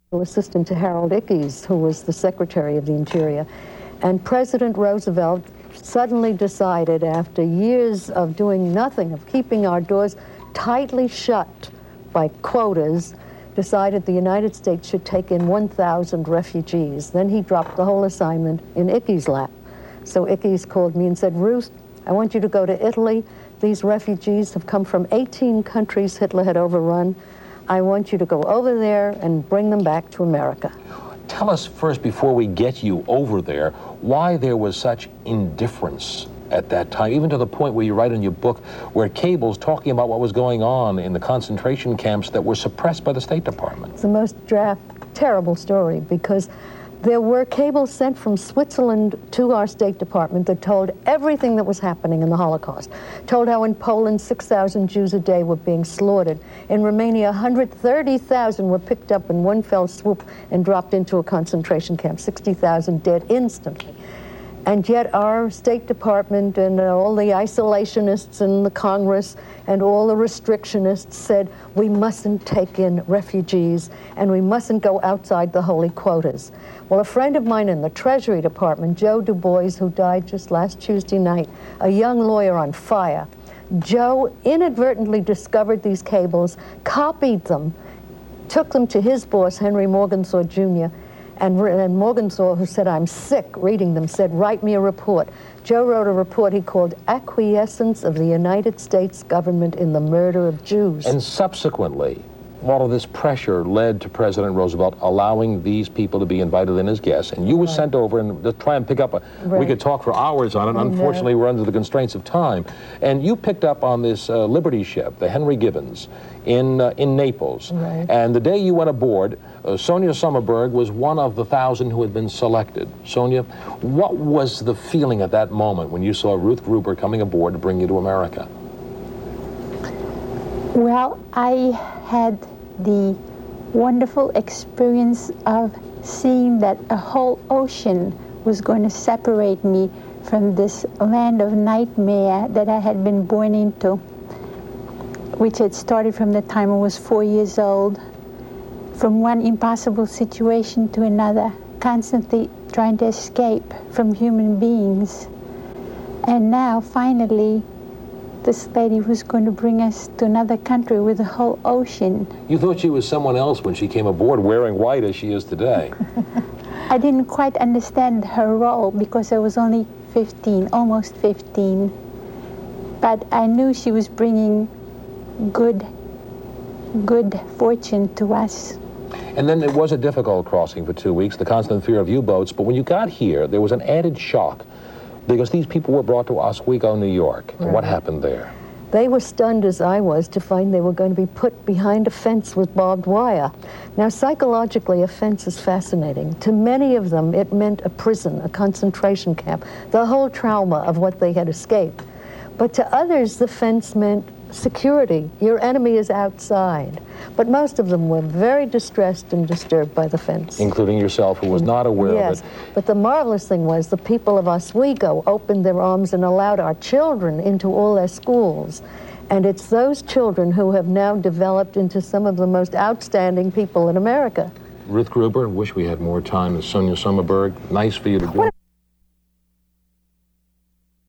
assistant to Harold Ickes, who was the Secretary of the Interior. And President Roosevelt suddenly decided, after years of doing nothing, of keeping our doors tightly shut by quotas, decided the United States should take in 1,000 refugees. Then he dropped the whole assignment in Ickes' lap. So Ickes called me and said, Ruth, I want you to go to Italy. These refugees have come from 18 countries Hitler had overrun. I want you to go over there and bring them back to America. Tell us first, before we get you over there, why there was such indifference at that time, even to the point where you write in your book where cables talking about what was going on in the concentration camps that were suppressed by the State Department. It's the most terrible story, because there were cables sent from Switzerland to our State Department that told everything that was happening in the Holocaust. Told how in Poland 6,000 Jews a day were being slaughtered. In Romania 130,000 were picked up in one fell swoop and dropped into a concentration camp, 60,000 dead instantly. And yet our State Department and all the isolationists in the Congress and all the restrictionists said we mustn't take in refugees and we mustn't go outside the holy quotas. Well, a friend of mine in the Treasury Department, Joe Du Bois, who died just last Tuesday night, a young lawyer on fire, Joe inadvertently discovered these cables, copied them, took them to his boss, Henry Morgenthau Jr., and Morgenthau, who said, I'm sick reading them, said, write me a report. Joe wrote a report he called Acquiescence of the United States Government in the Murder of Jews. And subsequently, all of this pressure led to President Roosevelt allowing these people to be invited in as guests, and you were sent over and to try and pick up we could talk for hours on it. Unfortunately, we're under the constraints of time. And you picked up on this Liberty ship, the Henry Gibbons, in Naples. Right. And the day you went aboard, Sonia Sommerberg was one of the 1,000 who had been selected. Sonia, what was the feeling at that moment when you saw Ruth Gruber coming aboard to bring you to America? Well, I had the wonderful experience of seeing that a whole ocean was going to separate me from this land of nightmare that I had been born into, which had started from the time I was 4 years old, from one impossible situation to another, constantly trying to escape from human beings. And now, finally, this lady was going to bring us to another country with a whole ocean. You thought she was someone else when she came aboard, wearing white as she is today. I didn't quite understand her role because I was only 15, almost 15. But I knew she was bringing good fortune to us. And then it was a difficult crossing for 2 weeks, the constant fear of U-boats, but when you got here, there was an added shock, because these people were brought to Oswego, New York. Right. What happened there? They were stunned, as I was, to find they were going to be put behind a fence with barbed wire. Now, psychologically, a fence is fascinating. To many of them, it meant a prison, a concentration camp, the whole trauma of what they had escaped. But to others, the fence meant security. Your enemy is outside. But most of them were very distressed and disturbed by the fence. Including yourself, who was not aware of it. Yes, but the marvelous thing was the people of Oswego opened their arms and allowed our children into all their schools. And it's those children who have now developed into some of the most outstanding people in America. Ruth Gruber, wish we had more time, and Sonia Sommerberg, nice for you to do.